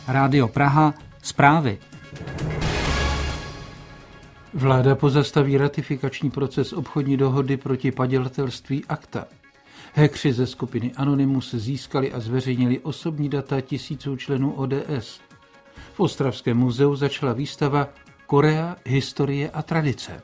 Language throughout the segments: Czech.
Rádio Praha, zprávy. Vláda pozastaví ratifikační proces obchodní dohody proti padělatelství ACTA. Hackři ze skupiny Anonymous získali a zveřejnili osobní data tisíců členů ODS. V Ostravském muzeu začala výstava Korea, historie a tradice.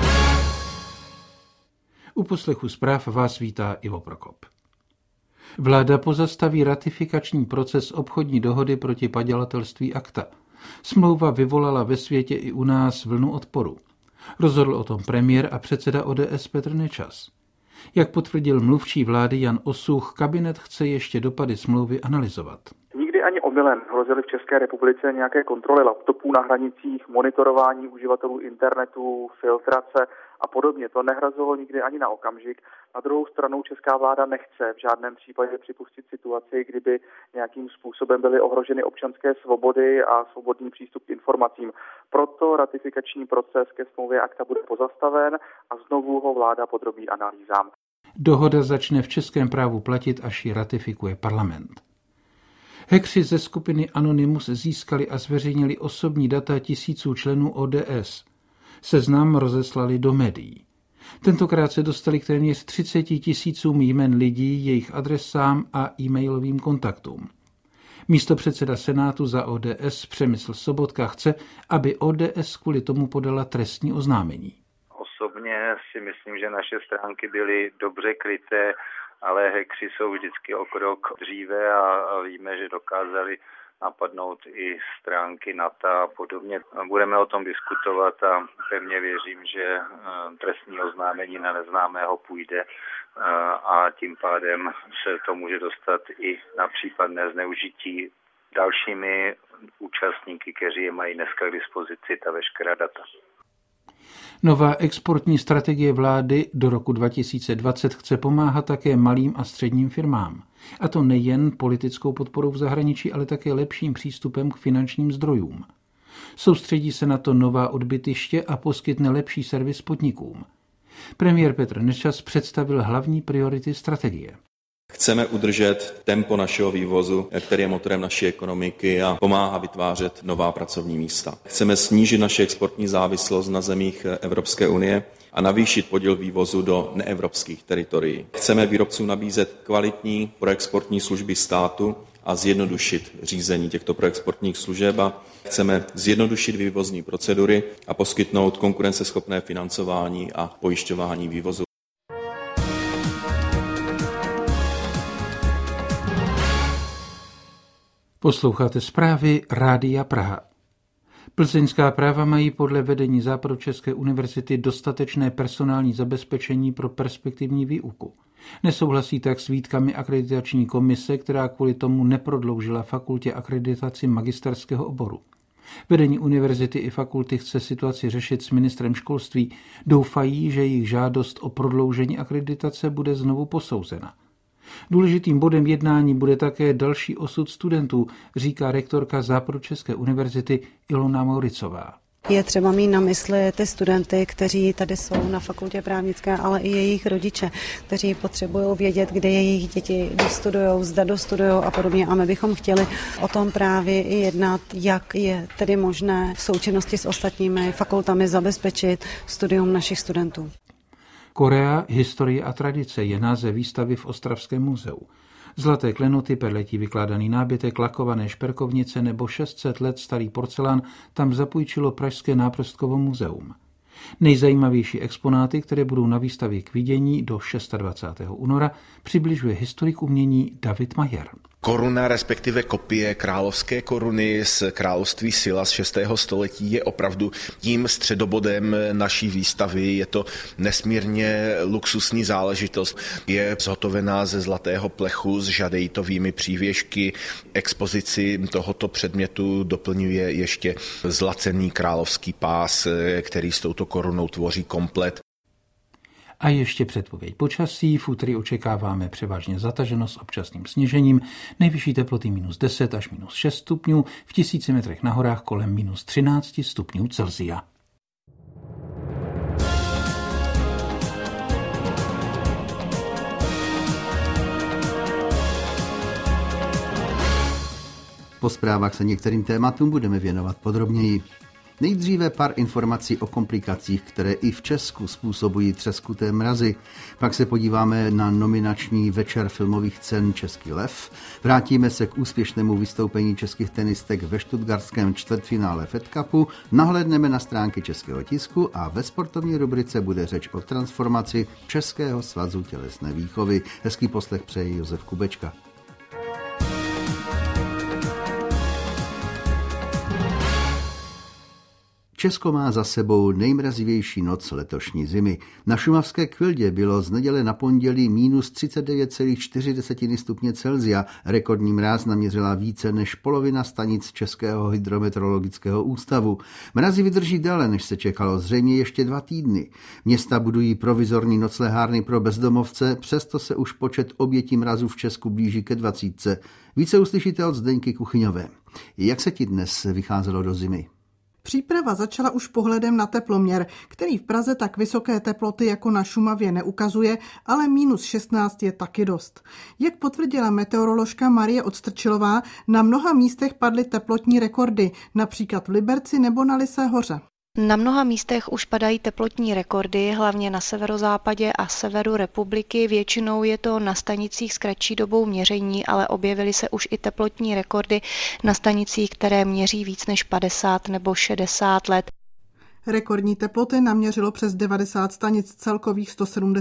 U poslechu zpráv vás vítá Ivo Prokop. Vláda pozastaví ratifikační proces obchodní dohody proti padělatelství ACTA. Smlouva vyvolala ve světě i u nás vlnu odporu. Rozhodl o tom premiér a předseda ODS Petr Nečas. Jak potvrdil mluvčí vlády Jan Osuch, kabinet chce ještě dopady smlouvy analyzovat. Nikdy ani omylem hrozily v České republice nějaké kontroly laptopů na hranicích, monitorování uživatelů internetu, filtrace a podobně. To nehrozilo nikdy ani na okamžik. Na druhou stranu česká vláda nechce v žádném případě připustit situaci, kdyby nějakým způsobem byly ohroženy občanské svobody a svobodný přístup k informacím. Proto ratifikační proces ke smlouvě ACTA bude pozastaven a znovu ho vláda podrobí analýzám. Dohoda začne v českém právu platit, až ji ratifikuje parlament. Hackři ze skupiny Anonymous získali a zveřejnili osobní data tisíců členů ODS. Seznam rozeslali do médií. Tentokrát se dostali k téměř 30 tisícům jmen lidí, jejich adresám a e-mailovým kontaktům. Místopředseda Senátu za ODS Přemysl Sobotka chce, aby ODS kvůli tomu podala trestní oznámení. Osobně si myslím, že naše stránky byly dobře kryté, ale hackři jsou vždycky o krok dříve a víme, že dokázali napadnout i stránky NATO a podobně. Budeme o tom diskutovat a pevně věřím, že trestní oznámení na neznámého půjde a tím pádem se to může dostat i na případné zneužití dalšími účastníky, kteří mají dneska k dispozici ta veškerá data. Nová exportní strategie vlády do roku 2020 chce pomáhat také malým a středním firmám. A to nejen politickou podporou v zahraničí, ale také lepším přístupem k finančním zdrojům. Soustředí se na to nová odbytiště a poskytne lepší servis podnikům. Premiér Petr Nečas představil hlavní priority strategie. Chceme udržet tempo našeho vývozu, který je motorem naší ekonomiky a pomáhá vytvářet nová pracovní místa. Chceme snížit naši exportní závislost na zemích Evropské unie a navýšit podíl vývozu do neevropských teritorií. Chceme výrobcům nabízet kvalitní proexportní služby státu a zjednodušit řízení těchto proexportních služeb a chceme zjednodušit vývozní procedury a poskytnout konkurenceschopné financování a pojišťování vývozu. Posloucháte zprávy Rádia Praha. Plzeňská práva mají podle vedení Západočeské univerzity dostatečné personální zabezpečení pro perspektivní výuku. Nesouhlasí tak s výtkami akreditační komise, která kvůli tomu neprodloužila fakultě akreditaci magisterského oboru. Vedení univerzity i fakulty chce situaci řešit s ministrem školství. Doufají, že jejich žádost o prodloužení akreditace bude znovu posouzena. Důležitým bodem jednání bude také další osud studentů, říká rektorka Západočeské univerzity Ilona Mauricová. Je třeba mít na mysli ty studenty, kteří tady jsou na fakultě právnické, ale i jejich rodiče, kteří potřebují vědět, kde jejich děti dostudujou, zda dostudujou a podobně. A my bychom chtěli o tom právě i jednat, jak je tedy možné v součinnosti s ostatními fakultami zabezpečit studium našich studentů. Korea, historie a tradice je název výstavy v Ostravském muzeu. Zlaté klenoty, perletí vykládaný nábytek, lakované šperkovnice nebo 600 let starý porcelán tam zapůjčilo Pražské náprostkovo muzeum. Nejzajímavější exponáty, které budou na výstavě k vidění do 26. února, přibližuje historik umění David Majer. Koruna, respektive kopie královské koruny z království Silla z 6. století je opravdu tím středobodem naší výstavy. Je to nesmírně luxusní záležitost. Je zhotovená ze zlatého plechu s žadejtovými přívěšky. Expozici tohoto předmětu doplňuje ještě zlacený královský pás, který s touto korunou tvoří komplet. A ještě předpověď počasí. V úterý očekáváme převážně zataženo s občasným sněžením. Nejvyšší teploty -10 až -6 stupňů, v 1000 metrech na horách kolem -13 stupňů Celsia. Po zprávách se některým tématům budeme věnovat podrobněji. Nejdříve pár informací o komplikacích, které i v Česku způsobují třeskuté mrazy. Pak se podíváme na nominační večer filmových cen Český lev. Vrátíme se k úspěšnému vystoupení českých tenistek ve stuttgartském čtvrtfinále Fed Cupu. Nahlédneme na stránky Českého tisku a ve sportovní rubrice bude řeč o transformaci Českého svazu tělesné výchovy. Hezký poslech přeje Josef Kubečka. Česko má za sebou nejmrazivější noc letošní zimy. Na šumavské Kvildě bylo z neděle na pondělí minus 39,4 stupně Celsia. Rekordní mráz naměřila více než polovina stanic Českého hydrometeorologického ústavu. Mrazy vydrží déle, než se čekalo, zřejmě ještě 2 týdny. Města budují provizorní noclehárny pro bezdomovce, přesto se už počet obětí mrazu v Česku blíží ke 20. Více uslyšíte od Zdeňky Kuchyňové. Jak se ti dnes vycházelo do zimy? Příprava začala už pohledem na teploměr, který v Praze tak vysoké teploty jako na Šumavě neukazuje, ale minus 16 je taky dost. Jak potvrdila meteoroložka Marie Odstrčilová, na mnoha místech padly teplotní rekordy, například v Liberci nebo na Lysé hoře. Na mnoha místech už padají teplotní rekordy, hlavně na severozápadě a severu republiky. Většinou je to na stanicích s kratší dobou měření, ale objevily se už i teplotní rekordy na stanicích, které měří víc než 50 nebo 60 let. Rekordní teploty naměřilo přes 90 stanic celkových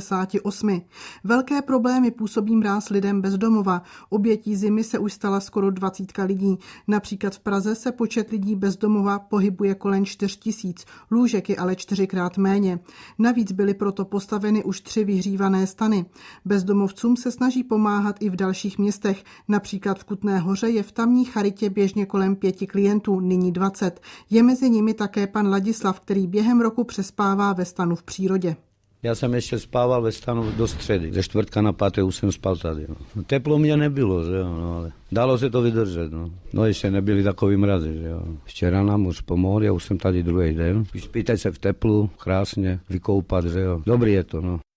178. Velké problémy působí mráz lidem bez domova. Obětí zimy se už stala skoro 20 lidí. Například v Praze se počet lidí bez domova pohybuje kolem 4 000. Lůžek je ale 4krát méně. Navíc byly proto postaveny už 3 vyhřívané stany. Bezdomovcům se snaží pomáhat i v dalších městech. Například v Kutné Hoře je v tamní charitě běžně kolem 5 klientů, nyní 20. Je mezi nimi také pan Ladislav, který během roku přespává ve stanu v přírodě. Já jsem ještě spával ve stanu do středy. Ze čtvrtka na páté už jsem spal tady. No. Teplo mě nebylo, že jo, no, ale dalo se to vydržet. No ještě nebyly takový mrazy, že jo. Včera nám už pomohl, já už jsem tady druhý den. Spíte se v teplu, krásně, vykoupat, že jo. Dobrý je to, no.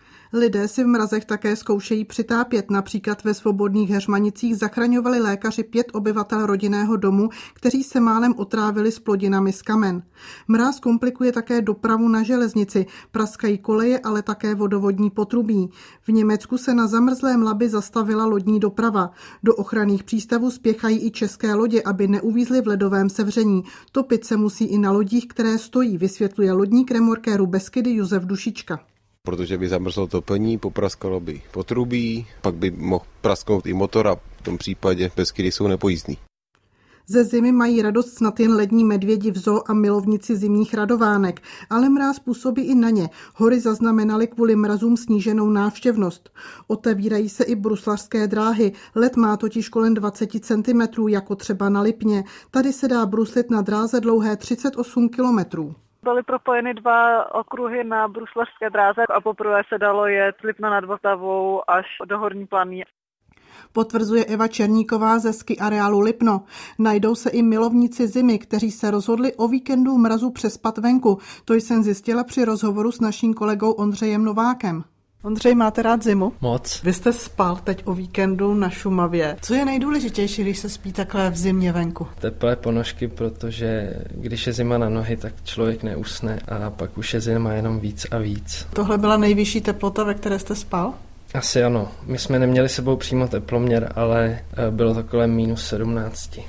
Lidé si v mrazech také zkoušejí přitápět. Například ve Svobodných Heřmanicích zachraňovali lékaři 5 obyvatel rodinného domu, kteří se málem otrávili s plodinami z kamen. Mráz komplikuje také dopravu na železnici. Praskají koleje, ale také vodovodní potrubí. V Německu se na zamrzlém Labi zastavila lodní doprava. Do ochranných přístavů spěchají i české lodě, aby neuvízly v ledovém sevření. Topit se musí i na lodích, které stojí, vysvětluje lodník remorkéru Beskydy Josef Dušička. Protože by zamrzlo topení, popraskalo by potrubí, pak by mohl prasknout i motor a v tom případě Beskydy jsou nepojízdný. Ze zimy mají radost snad jen lední medvědi v zoo a milovníci zimních radovánek, ale mráz působí i na ně. Hory zaznamenaly kvůli mrazům sníženou návštěvnost. Otevírají se i bruslařské dráhy. Led má totiž kolem 20 cm, jako třeba na Lipně. Tady se dá bruslit na dráze dlouhé 38 kilometrů. Byly propojeny 2 okruhy na bruslařské dráze a poprvé se dalo jet z Lipna nad Vltavou až do Horní Planý. Potvrzuje Eva Černíková ze ski areálu Lipno. Najdou se i milovníci zimy, kteří se rozhodli o víkendu mrazu přespat venku. To jsem zjistila při rozhovoru s naším kolegou Ondřejem Novákem. Ondřej, máte rád zimu? Moc. Vy jste spal teď o víkendu na Šumavě. Co je nejdůležitější, když se spí takhle v zimě venku? Teplé ponožky, protože když je zima na nohy, tak člověk neusne a pak už je zima jenom víc a víc. Tohle byla nejvyšší teplota, ve které jste spal? Asi ano. My jsme neměli sebou přímo teploměr, ale bylo to kolem minus 17.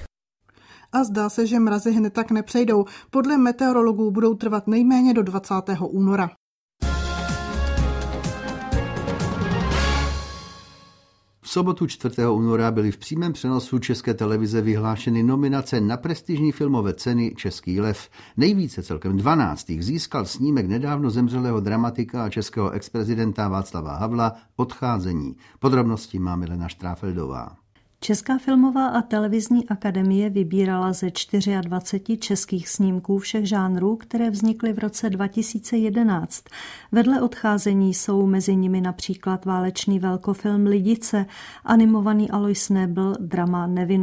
A zdá se, že mrazy hned tak nepřejdou. Podle meteorologů budou trvat nejméně do 20. února. V sobotu 4. února byly v přímém přenosu České televize vyhlášeny nominace na prestižní filmové ceny Český lev. Nejvíce, celkem 12, získal snímek nedávno zemřelého dramatika a českého exprezidenta Václava Havla Odcházení. Podrobnosti má Milena Štráfeldová. Česká filmová a televizní akademie vybírala ze 24 českých snímků všech žánrů, které vznikly v roce 2011. Vedle Odcházení jsou mezi nimi například válečný velkofilm Lidice, animovaný Alois Nebel, drama Nevinnost,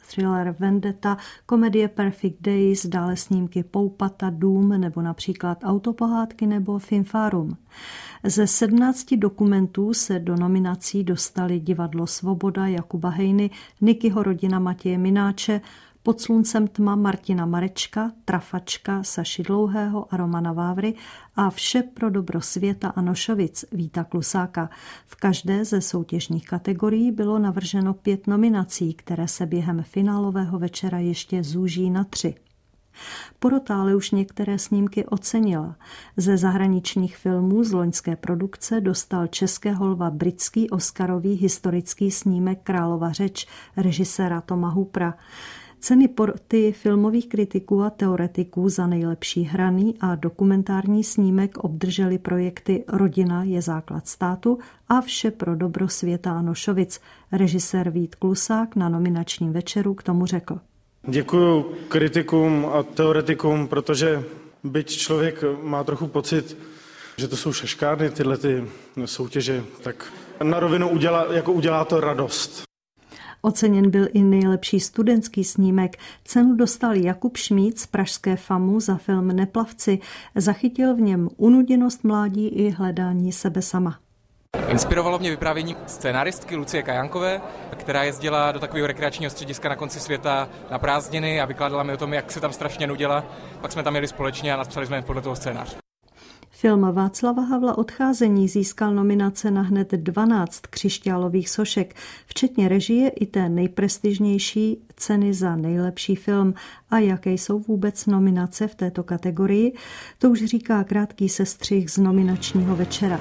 thriller Vendetta, komedie Perfect Days, dále snímky Poupata, Dům nebo například Autopohádky nebo Finfárum. Ze 17 dokumentů se do nominací dostali Divadlo Svoboda Jakuba Hejny, Nikyho rodina Matěje Mináče, Pod sluncem tma Martina Marečka, Trafačka Saši Dlouhého a Romana Vávry a Vše pro dobro světa a Nošovic Víta Klusáka. V každé ze soutěžních kategorií bylo navrženo 5 nominací, které se během finálového večera ještě zúží na 3. Porota ale už některé snímky ocenila. Ze zahraničních filmů z loňské produkce dostal českého lva britský oscarový historický snímek Králova řeč režiséra Toma Hoopera. Ceny poroty filmových kritiků a teoretiků za nejlepší hraný a dokumentární snímek obdržely projekty Rodina je základ státu a Vše pro dobro světa a Nošovic. Režisér Vít Klusák na nominačním večeru k tomu řekl. Děkuju kritikům a teoretikům, protože byť člověk má trochu pocit, že to jsou šaškárny tyhle ty soutěže, tak na rovinu udělá to radost. Oceněn byl i nejlepší studentský snímek. Cenu dostal Jakub Šmíd z pražské FAMu za film Neplavci. Zachytil v něm unuděnost mládí i hledání sebe sama. Inspirovalo mě vyprávění scénáristky Lucie Kajankové, která jezdila do takového rekreačního střediska na konci světa na prázdniny a vykládala mi o tom, jak se tam strašně nudila. Pak jsme tam jeli společně a napsali jsme podle toho scénář. Film Václava Havla Odcházení získal nominace na hned 12 křišťálových sošek, včetně režie i té nejprestižnější ceny za nejlepší film. A jaké jsou vůbec nominace v této kategorii, to už říká krátký sestřih z nominačního večera.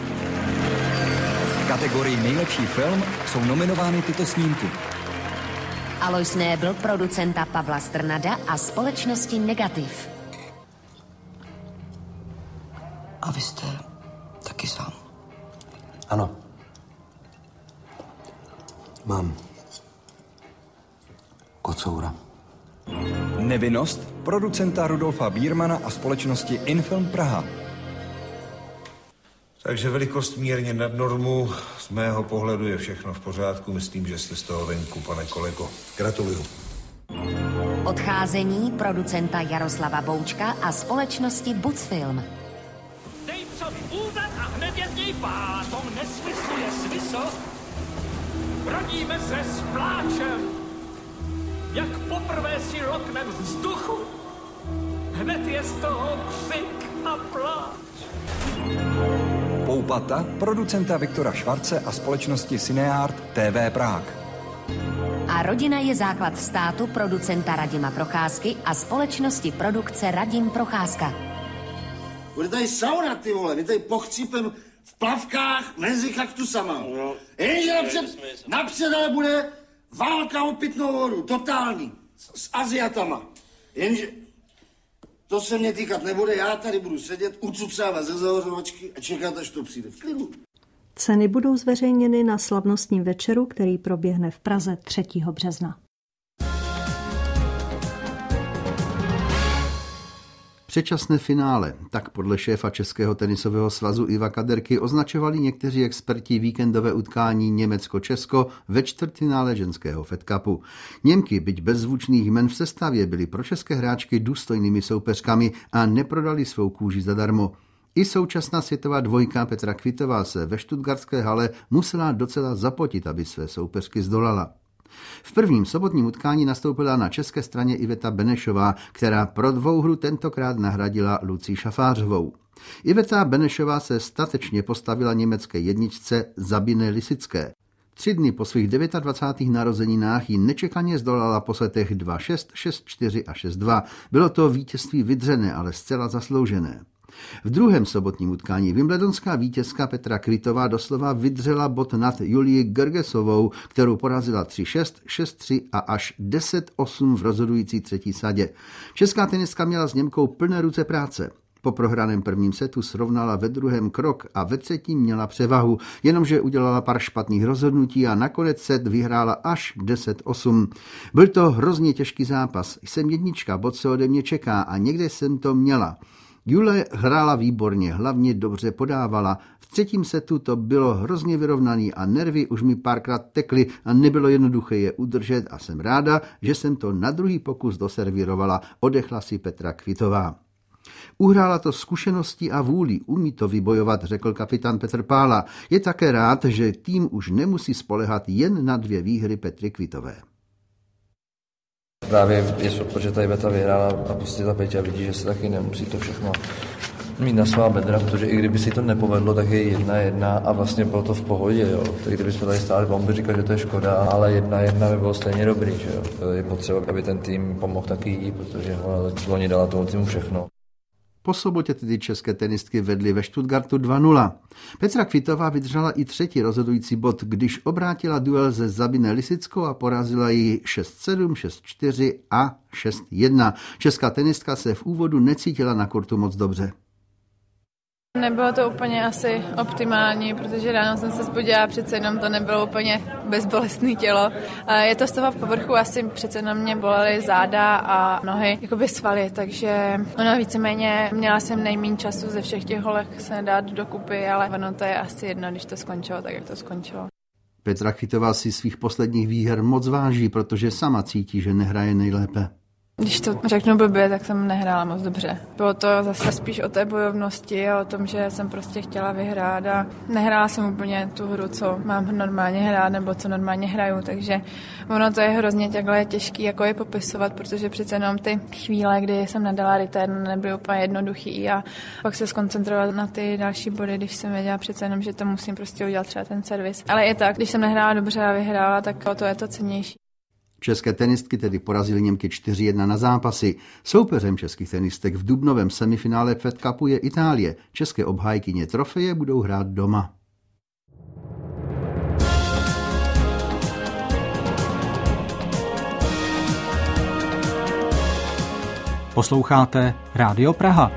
V kategorii nejlepší film jsou nominovány tyto snímky. Alois Nébl, producenta Pavla Strnada a společnosti Negativ. A vy jste taky sám? Ano. Mám kocoura. Nevinnost producenta Rudolfa Bírmana a společnosti Infilm Praha. Takže velikost mírně nad normu. Z mého pohledu je všechno v pořádku. Myslím, že jste z toho venku, pane kolego. Gratuluju. Odcházení producenta Jaroslava Boučka a společnosti Bucfilm. Dej psovi údet a hned je z něj pátom. Nesmysl je smysl. Rodíme se s pláčem. Jak poprvé si loknem vzduchu. Hned je z toho křik a pláč. Poupata producenta Viktora Švarce a společnosti Cineart TV Prague. A Rodina je základ státu producenta Radima Procházky a společnosti produkce Radim Procházka. Bude tady sauna, ty vole, my tady pochcípem v plavkách mezi kaktusama. No. Jenže napřed ale bude válka o pitnou vodu, totální, s Aziatama. Jenže to se mě týkat nebude, já tady budu sedět, ucucávat ze zahořovačky a čekat, až to přijde v klidu. Ceny budou zveřejněny na slavnostním večeru, který proběhne v Praze 3. března. Předčasné finále, tak podle šéfa Českého tenisového svazu Iva Kaderky označovali někteří experti víkendové utkání Německo-Česko ve čtvrtfinále ženského Fed Cupu. Němky, byť bez zvučných jmen v sestavě, byly pro české hráčky důstojnými soupeřkami a neprodali svou kůži zadarmo. I současná světová dvojka Petra Kvitová se ve stuttgartské hale musela docela zapotit, aby své soupeřky zdolala. V prvním sobotním utkání nastoupila na české straně Iveta Benešová, která pro dvouhru tentokrát nahradila Lucii Šafářovou. Iveta Benešová se statečně postavila německé jedničce Sabine Lisické. 3 dny po svých 29. narozeninách ji nečekaně zdolala po setech 2-6, 6-4 a 6-2. Bylo to vítězství vydřené, ale zcela zasloužené. V druhém sobotním utkání wimbledonská vítězka Petra Kvitová doslova vydřela bod nad Julii Gergesovou, kterou porazila 3-6, 6-3 a až 10-8 v rozhodující třetí sadě. Česká tenistka měla s Němkou plné ruce práce. Po prohraném prvním setu srovnala ve druhém krok a ve třetím měla převahu, jenomže udělala pár špatných rozhodnutí a nakonec set vyhrála až 10-8. Byl to hrozně těžký zápas. Jsem jednička, bod se ode mě čeká a někde jsem to měla. Jule hrála výborně, hlavně dobře podávala. V třetím setu to bylo hrozně vyrovnaný a nervy už mi párkrát tekly a nebylo jednoduché je udržet a jsem ráda, že jsem to na druhý pokus doservírovala, odechla si Petra Kvitová. Uhrála to zkušeností a vůlí, umí to vybojovat, řekl kapitán Petr Pála. Je také rád, že tým už nemusí spoléhat jen na 2 výhry Petry Kvitové. Právě je super, že tady Beta vyhrála a prostě ta Peťa vidí, že se taky nemusí to všechno mít na svá bedra, protože i kdyby si to nepovedlo, tak je 1-1 a vlastně bylo to v pohodě, jo. Tak kdybychom tady stáli, on by říkal, že to je škoda, ale 1-1 by bylo stejně dobrý, že jo. Je potřeba, aby ten tým pomohl taky jí, protože oni dala tomu týmu všechno. Po sobotě tedy české tenistky vedly ve Stuttgartu 2-0. Petra Kvitová vydržela i třetí rozhodující bod, když obrátila duel se Sabine Lisickou a porazila ji 6-7, 6-4 a 6-1. Česká tenistka se v úvodu necítila na kurtu moc dobře. Nebylo to úplně asi optimální, protože ráno jsem se zbudila, přece jenom to nebylo úplně bezbolestné tělo. Je to z toho povrchu, asi přece na mě bolely záda a nohy, jakoby svaly, takže ono víceméně měla jsem nejméně času ze všech těch holek se dát dokupy, ale ono to je asi jedno, když to skončilo, tak jak to skončilo. Petra Kvitová si svých posledních výher moc váží, protože sama cítí, že nehraje nejlépe. Když to řeknu blbě, tak jsem nehrála moc dobře. Bylo to zase spíš o té bojovnosti a o tom, že jsem prostě chtěla vyhrát a nehrála jsem úplně tu hru, co mám normálně hrát nebo co normálně hraju, takže ono to je hrozně takhle těžký, jako je popisovat, protože přece jenom ty chvíle, kdy jsem nadala return, nebyly úplně jednoduchý a pak se skoncentrovat na ty další body, když jsem věděla přece jenom, že to musím prostě udělat třeba ten servis. Ale je tak, když jsem nehrála dobře a vyhrála, tak to je to cennější. České tenistky tedy porazily Němky 4-1 na zápasy. Soupeřem českých tenistek v dubnovém semifinále Fed Cupu je Itálie. České obhájkyně trofeje budou hrát doma. Posloucháte Rádio Praha.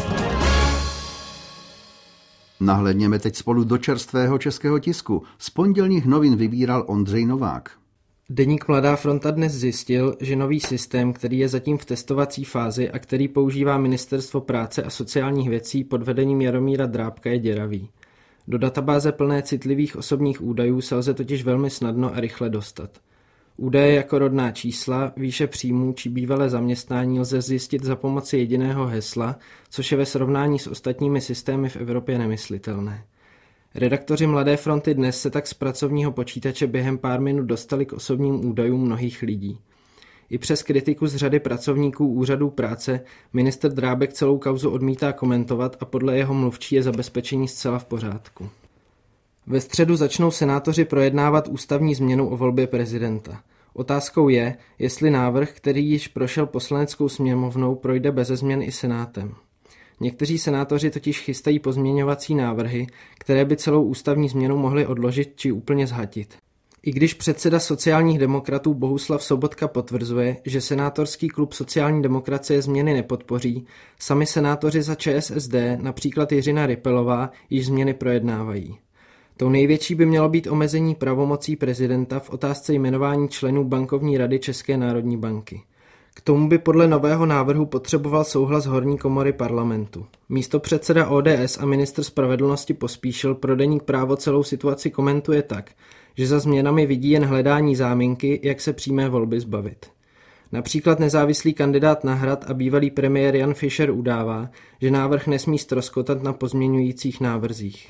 Nahlédněme teď spolu do čerstvého českého tisku. Z pondělních novin vybíral Ondřej Novák. Deník Mladá fronta dnes zjistil, že nový systém, který je zatím v testovací fázi a který používá Ministerstvo práce a sociálních věcí pod vedením Jaromíra Drábka, je děravý. Do databáze plné citlivých osobních údajů se lze totiž velmi snadno a rychle dostat. Údaje jako rodná čísla, výše příjmů či bývalé zaměstnání lze zjistit za pomoci jediného hesla, což je ve srovnání s ostatními systémy v Evropě nemyslitelné. Redaktoři Mladé fronty dnes se tak z pracovního počítače během pár minut dostali k osobním údajům mnohých lidí. I přes kritiku z řady pracovníků úřadů práce ministr Drábek celou kauzu odmítá komentovat a podle jeho mluvčí je zabezpečení zcela v pořádku. Ve středu začnou senátoři projednávat ústavní změnu o volbě prezidenta. Otázkou je, jestli návrh, který již prošel poslaneckou sněmovnou, projde beze změn i senátem. Někteří senátoři totiž chystají pozměňovací návrhy, které by celou ústavní změnu mohly odložit či úplně zhatit. I když předseda sociálních demokratů Bohuslav Sobotka potvrzuje, že senátorský klub sociální demokracie změny nepodpoří, sami senátoři za ČSSD, například Jiřina Rypelová, již změny projednávají. Tou největší by mělo být omezení pravomocí prezidenta v otázce jmenování členů bankovní rady České národní banky. K tomu by podle nového návrhu potřeboval souhlas horní komory parlamentu. Místopředseda ODS a ministr spravedlnosti Pospíšil pro deník Právo celou situaci komentuje tak, že za změnami vidí jen hledání záminky, jak se přímé volby zbavit. Například nezávislý kandidát na Hrad a bývalý premiér Jan Fischer udává, že návrh nesmí ztroskotat na pozměňujících návrzích.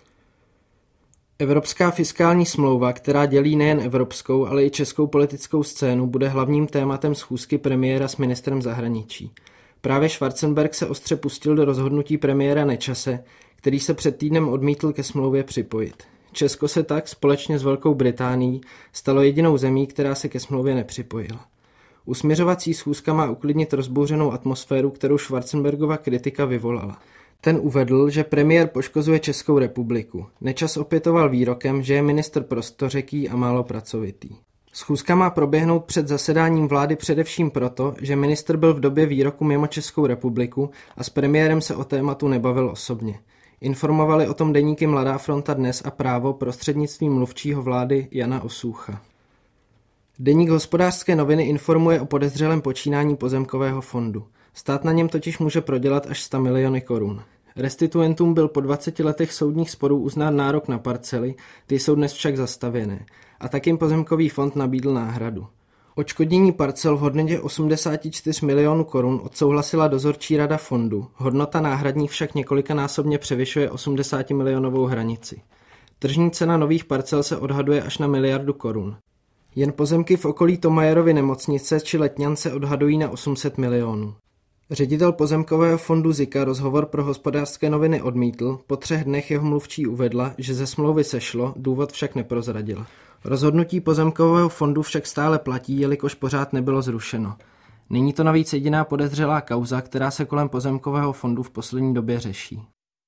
Evropská fiskální smlouva, která dělí nejen evropskou, ale i českou politickou scénu, bude hlavním tématem schůzky premiéra s ministrem zahraničí. Právě Schwarzenberg se ostře pustil do rozhodnutí premiéra Nečase, který se před týdnem odmítl ke smlouvě připojit. Česko se tak společně s Velkou Británií stalo jedinou zemí, která se ke smlouvě nepřipojila. Usmiřovací schůzka má uklidnit rozbouřenou atmosféru, kterou Schwarzenbergova kritika vyvolala. Ten uvedl, že premiér poškozuje Českou republiku. Nečas opětoval výrokem, že je ministr prostořeký a málo pracovitý. Schůzka má proběhnout před zasedáním vlády především proto, že ministr byl v době výroku mimo Českou republiku a s premiérem se o tématu nebavil osobně. Informovali o tom deníky Mladá fronta dnes a Právo prostřednictvím mluvčího vlády Jana Osůcha. Deník Hospodářské noviny informuje o podezřelém počínání pozemkového fondu. Stát na něm totiž může prodělat až 100 miliony korun. Restituentům byl po 20 letech soudních sporů uznán nárok na parcely, ty jsou dnes však zastavěné. A tak jim pozemkový fond nabídl náhradu. Odškodnění parcel v hodnotě 84 milionů korun odsouhlasila dozorčí rada fondu. Hodnota náhradních však několikanásobně převyšuje 80 milionovou hranici. Tržní cena nových parcel se odhaduje až na 1 miliardu korun. Jen pozemky v okolí Tomajerovy nemocnice či Letňan se odhadují na 800 milionů. Ředitel pozemkového fondu Zika rozhovor pro Hospodářské noviny odmítl, po 3 dnech jeho mluvčí uvedla, že ze smlouvy sešlo, důvod však neprozradila. Rozhodnutí pozemkového fondu však stále platí, jelikož pořád nebylo zrušeno. Není to navíc jediná podezřelá kauza, která se kolem pozemkového fondu v poslední době řeší.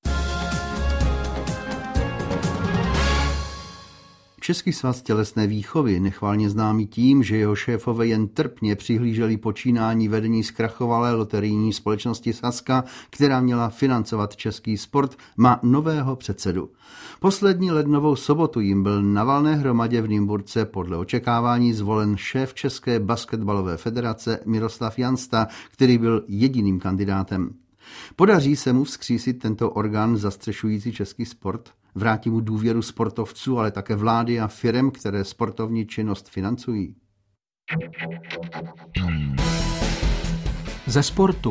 Český svaz tělesné výchovy, nechvalně známý tím, že jeho šéfové jen trpně přihlíželi počínání vedení zkrachovalé loterijní společnosti Sazka, která měla financovat český sport, má nového předsedu. Poslední lednovou sobotu jim byl na valné hromadě v Nymburce podle očekávání zvolen šéf České basketbalové federace Miroslav Jansta, který byl jediným kandidátem. Podaří se mu vzkřísit tento orgán zastřešující český sport? Vrátí mu důvěru sportovců, ale také vlády a firem, které sportovní činnost financují? Ze sportu.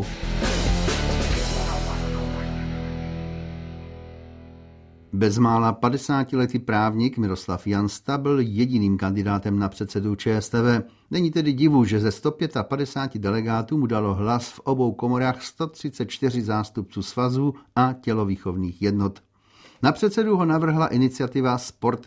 Bezmála 50letý právník Miroslav Jansta byl jediným kandidátem na předsedu ČSTV. Není tedy divu, že ze 155 delegátů mu dalo hlas v obou komorách 134 zástupců svazů a tělovýchovných jednot. Na předsedu ho navrhla iniciativa Sport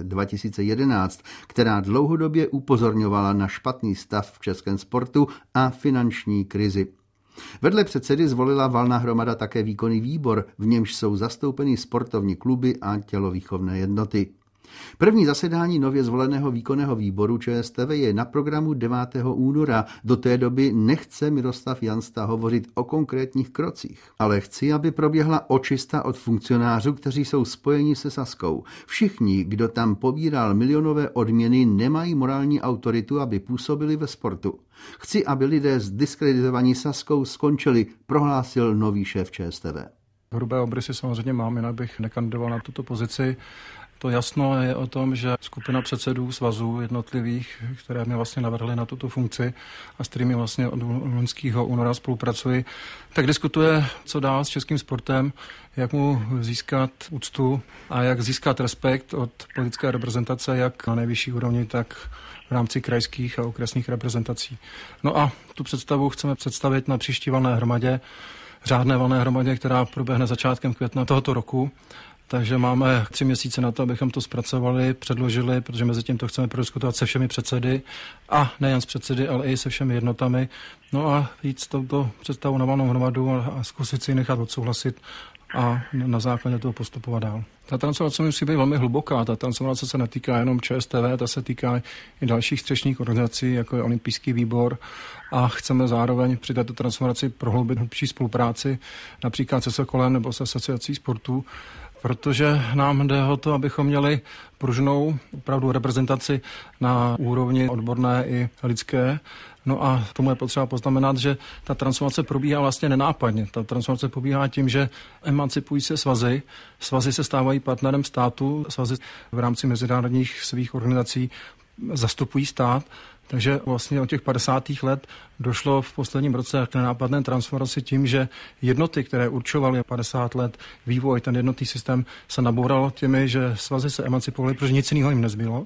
2011, která dlouhodobě upozorňovala na špatný stav v českém sportu a finanční krizi. Vedle předsedy zvolila valná hromada také výkonný výbor, v němž jsou zastoupeny sportovní kluby a tělovýchovné jednoty. První zasedání nově zvoleného výkonného výboru ČSTV je na programu 9. února. Do té doby nechce Miroslav Jansta hovořit o konkrétních krocích, ale chci, aby proběhla očista od funkcionářů, kteří jsou spojeni se Sazkou. Všichni, kdo tam pobíral milionové odměny, nemají morální autoritu, aby působili ve sportu. Chci, aby lidé zdiskreditovaní Sazkou skončili, prohlásil nový šéf ČSTV. Hrubé obrysy samozřejmě mám, jinak bych nekandidoval na tuto pozici. To jasno je o tom, že skupina předsedů svazů jednotlivých, které mě vlastně navrhly na tuto funkci a s kterými vlastně od loňského února spolupracuji, tak diskutuje, co dál s českým sportem, jak mu získat úctu a jak získat respekt od politické reprezentace, jak na nejvyšší úrovni, tak v rámci krajských a okresních reprezentací. No a tu představu chceme představit na příští valné hromadě, řádné valné hromadě, která proběhne začátkem května tohoto roku. Takže máme 3 měsíce na to, abychom to zpracovali, předložili, protože mezi tím to chceme prodiskutovat se všemi předsedy a nejen s předsedy, ale i se všemi jednotami. No a jít s touto představou na valnou hromadu a zkusit si ji nechat odsouhlasit a na základě toho postupovat dál. Ta transformace musí být velmi hluboká. Ta transformace se netýká jenom ČSTV, ta se týká i dalších střešních organizací, jako je Olympijský výbor, a chceme zároveň při této transformaci prohloubit hlubší spolupráci například se Sokolem nebo se asociací sportů, protože nám jde o to, abychom měli pružnou opravdu reprezentaci na úrovni odborné i lidské. No a tomu je potřeba poznamenat, že ta transformace probíhá vlastně nenápadně. Ta transformace probíhá tím, že emancipují se svazy. Svazy se stávají partnerem státu. Svazy v rámci mezinárodních svých organizací zastupují stát. Takže vlastně od těch 50. let došlo v posledním roce k nenápadné transformaci tím, že jednoty, které určovaly 50 let vývoj, ten jednotný systém se naboural těmi, že svazy se emancipovaly, protože nic jiného jim nezbylo.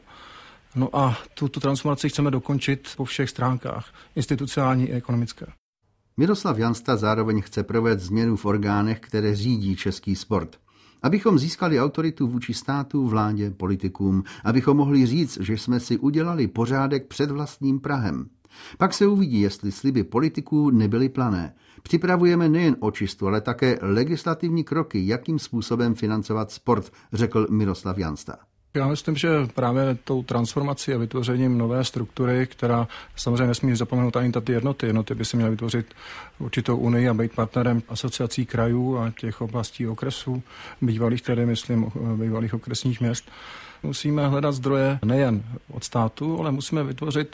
No a tuto transformaci chceme dokončit po všech stránkách, institucionální i ekonomické. Miroslav Jansta zároveň chce provést změnu v orgánech, které řídí český sport. Abychom získali autoritu vůči státu, vládě, politikům, abychom mohli říct, že jsme si udělali pořádek před vlastním prahem. Pak se uvidí, jestli sliby politiků nebyly plané. Připravujeme nejen očistu, ale také legislativní kroky, jakým způsobem financovat sport, řekl Miroslav Jansta. Já myslím, že právě tou transformací a vytvořením nové struktury, která samozřejmě nesmí zapomenout ani ty jednoty. Jednoty by si měly vytvořit určitou unii a být partnerem asociací krajů a těch oblastí okresů, bývalých tedy, myslím, bývalých okresních měst. Musíme hledat zdroje nejen od státu, ale musíme vytvořit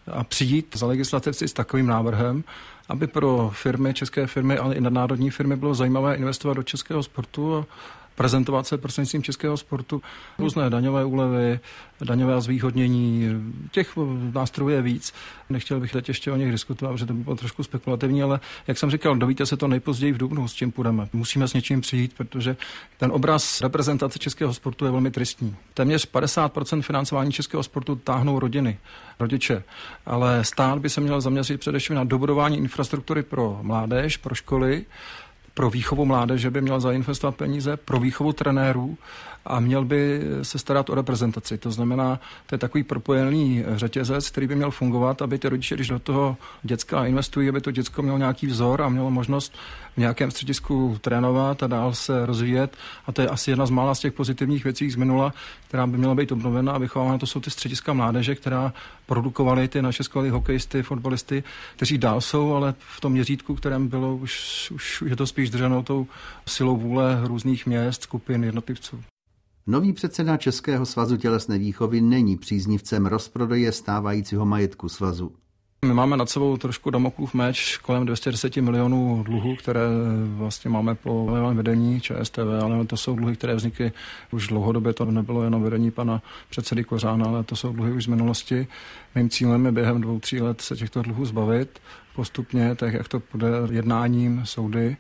a přijít za legislativci s takovým návrhem, aby pro firmy, české firmy, ale i nadnárodní firmy bylo zajímavé investovat do českého sportu a prezentovat se prostřednictvím českého sportu. Různé daňové úlevy, daňové zvýhodnění, těch nástrojů je víc. Nechtěl bych teď ještě o nich diskutovat, protože to by bylo trošku spekulativní, ale jak jsem říkal, dovíte se to nejpozději v dubnu, s čím půjdeme. Musíme s něčím přijít, protože ten obraz reprezentace českého sportu je velmi tristní. Téměř 50% financování českého sportu táhnou rodiny, rodiče, ale stát by se měl zaměřit především na dobudování infrastruktury pro mládež, pro školy, pro výchovu mládeže by měl zainvestovat peníze, pro výchovu trenérů a měl by se starat o reprezentaci. To znamená, to je takový propojený řetězec, který by měl fungovat, aby ty rodiče, když do toho děcka investují, aby to děcko mělo nějaký vzor a mělo možnost v nějakém středisku trénovat a dál se rozvíjet. A to je asi jedna z mála z těch pozitivních věcí z minula, která by měla být obnovena a vychována. To jsou ty střediska mládeže, která produkovaly ty naše skvělé hokejisty, fotbalisty, kteří dál jsou, ale v tom měřítku, kterém bylo, už je to spíš drženo tou silou vůle různých měst, skupin, jednotlivců. Nový předseda Českého svazu tělesné výchovy není příznivcem rozprodeje stávajícího majetku svazu. My máme nad sebou trošku Damoklův meč kolem 210 milionů dluhů, které vlastně máme po vedení ČSTV, ale to jsou dluhy, které vznikly už dlouhodobě, to nebylo jenom vedení pana předsedy Kořána, ale to jsou dluhy už z minulosti. Mým cílem je během 2-3 let se těchto dluhů zbavit postupně, tak jak to půjde jednáním soudy,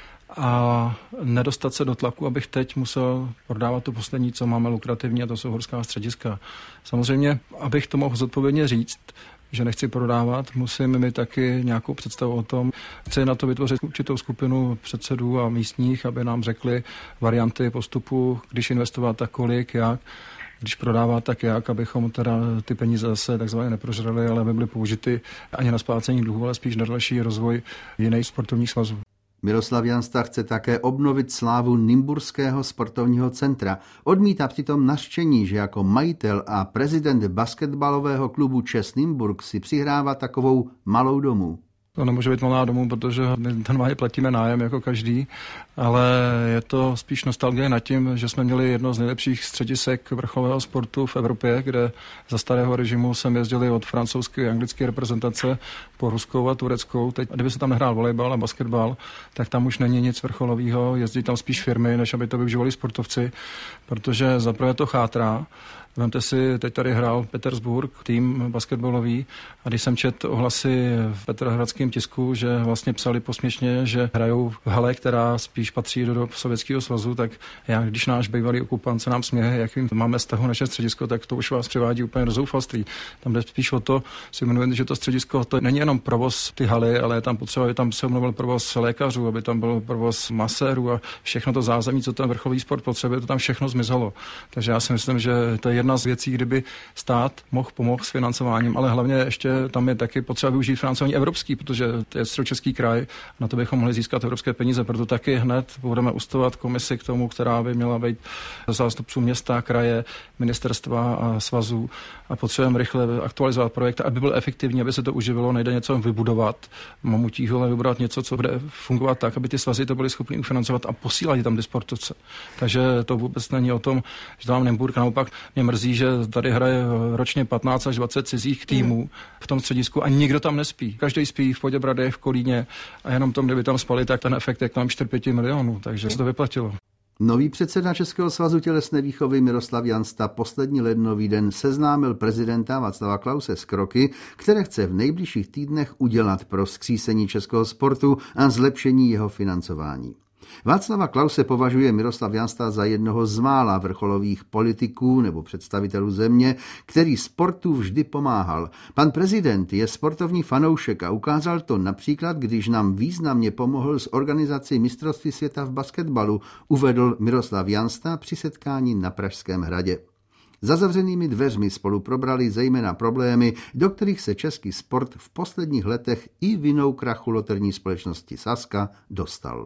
a nedostat se do tlaku, abych teď musel prodávat to poslední, co máme lukrativní, a to jsou horská střediska. Samozřejmě, abych to mohl zodpovědně říct, že nechci prodávat, musím mít taky nějakou představu o tom. Chci na to vytvořit určitou skupinu předsedů a místních, aby nám řekli varianty postupu, když investovat, tak kolik, jak, když prodávat, tak jak, abychom teda ty peníze zase takzvaně neprožrali, ale aby byly použity ani na splácení dluhů, ale spíš na další rozvoj jiných sportovních svazů. Miroslav Jansta chce také obnovit slávu Nymburského sportovního centra. Odmítá přitom nařčení, že jako majitel a prezident basketbalového klubu ČEZ Nymburk si přihrává takovou malou domů. To nemůže být malá domů, protože my normálně platíme nájem jako každý, ale je to spíš nostalgie nad tím, že jsme měli jedno z nejlepších středisek vrcholového sportu v Evropě, kde za starého režimu sem jezdili od francouzské a anglické reprezentace po ruskou a tureckou. Teď, kdyby se tam nehrál volejbal a basketbal, tak tam už není nic vrcholového, jezdí tam spíš firmy, než aby to využívali sportovci, protože zaprvé to chátrá. Vemte si, teď tady hrál Petersburg, tým basketbalový, a když jsem četl ohlasy v petrohradském tisku, že vlastně psali posměšně, že hrajou v hale, která spíš patří do Sovětského svazu, tak já, když náš bývalý okupant se nám směje, jakým máme vztahu naše středisko, tak to už vás přivádí úplně do zoufalství. Tam jde spíš o to, si jmenuje, že to středisko to není jenom provoz ty haly, ale je tam potřeba, aby tam se obnovil provoz lékařů, aby tam byl provoz masérů a všechno to zázemí, co ten vrcholový sport potřebuje, to tam všechno zmizelo. Takže já si myslím, že to je jedna z věcí, kdyby stát mohl pomoct s financováním, ale hlavně ještě tam je taky potřeba využít financování evropský, protože to je Středočeský kraj, na to bychom mohli získat evropské peníze, proto taky hned budeme ustavovat komisi k tomu, která by měla být zástupců města, kraje, ministerstva a svazů, a potřebujeme rychle aktualizovat projekt, aby byl efektivní, aby se to uživilo, nejde něco vybudovat mamutího, ale vybudovat něco, co bude fungovat tak, aby ty svazy to byly schopny ufinancovat a posílat tam ty sportovce. Takže to vůbec není o tom, že tam Nymburk, naopak mě mrzí, že tady hraje ročně 15 až 20 cizích týmů v tom středisku a nikdo tam nespí. Každý spí v Poděbradech, v Kolíně, a jenom tom, kdyby tam spali, tak ten efekt je kolem 4-5 milionů, takže se to vyplatilo. Nový předseda Českého svazu tělesné výchovy Miroslav Jansta poslední lednový den seznámil prezidenta Václava Klause s kroky, které chce v nejbližších týdnech udělat pro vzkřísení českého sportu a zlepšení jeho financování. Václava Klause považuje Miroslav Jansta za jednoho z mála vrcholových politiků nebo představitelů země, který sportu vždy pomáhal. Pan prezident je sportovní fanoušek a ukázal to například, když nám významně pomohl s organizací mistrovství světa v basketbalu, uvedl Miroslav Jansta při setkání na Pražském hradě. Za zavřenými dveřmi spolu probrali zejména problémy, do kterých se český sport v posledních letech i vinou krachu loterní společnosti Sazka dostal.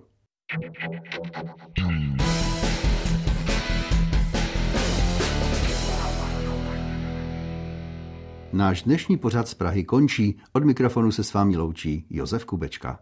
Náš dnešní pořad z Prahy končí. Od mikrofonu se s vámi loučí Josef Kubečka.